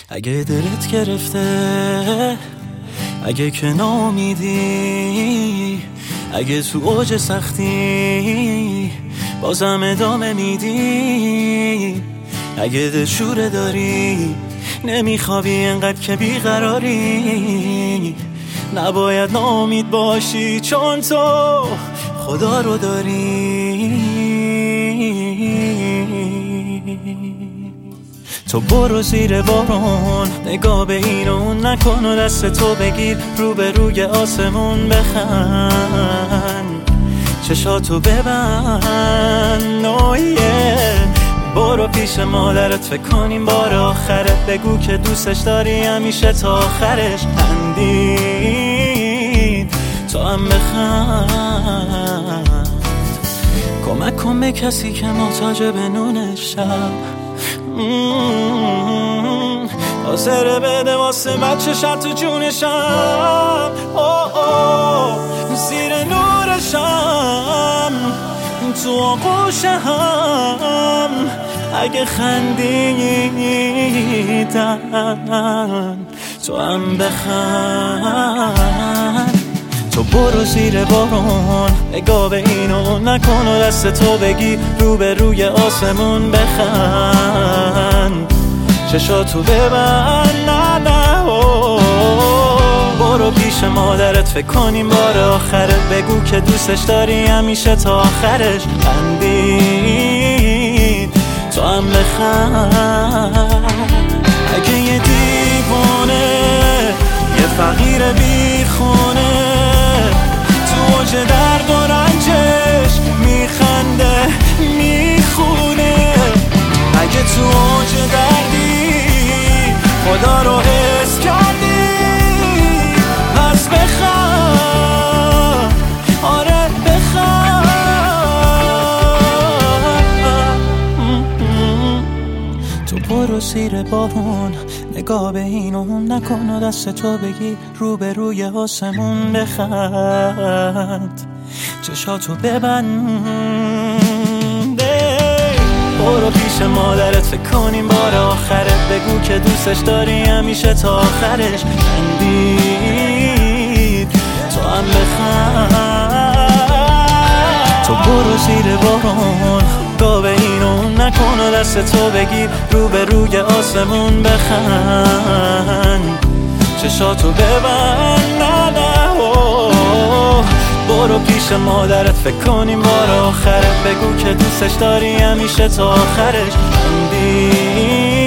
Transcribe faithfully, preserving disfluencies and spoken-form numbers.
اگه دلت گرفته، اگه که نامیدی، اگه تو اوج سختی بازم ادامه میدی، اگه دلشوره داری نمیخوابی انقدر که بیقراری، نباید ناامید باشی چون تو خدا رو داری. تو برو زیر بارون، نگاه به این و اون نکن و دست تو بگیر رو به روی آسمون بخند، چشاتو ببند نویه. برو پیش مادرت فکر کنیم بار آخرت، بگو که دوستش داری همیشه تا آخرش. خندید تو هم بخند، کمک کن به کسی که محتاج به نون شب، حاضر بده واسه بچه شب تو جونشم. زیر نورشم تو آغوش هم، اگه خندیدن تو هم بخند. تو برو زیر بارون، نگاه به این و نکن و دست تو بگی رو به روی آسمون بخند، چشاتو ببند نه نه. برو پیش مادرت فکر کنیم بار آخرت، بگو که دوستش داری همیشه تا آخرش. خندید تو هم بخند. اگه یه دیوانه، یه فقیر بیخونه تو اوج درد و رنجش میخنده میخونه، اگه تو اوج دردی خدا رو حس کردی پس بخند، آره بخند. تو برو زیر بارون، نگاه به این و اون نکن و دست تو بگی رو به روی آسمون بخند، چشاتو ببند. برو پیش مادرت فکر کنیم بار آخرت، بگو که دوستش داری همیشه تا آخرش. خندید تو هم بخند. تو برو زیر بارون، نگاه به این و اون نکن و دست تو بگیر رو به روی آسمون بخند، چشاتو ببند نه نه. برو پیش مادرت فکر کنیم بار آخرت، بگو که دوستش داری همیشه تا آخرش. خندید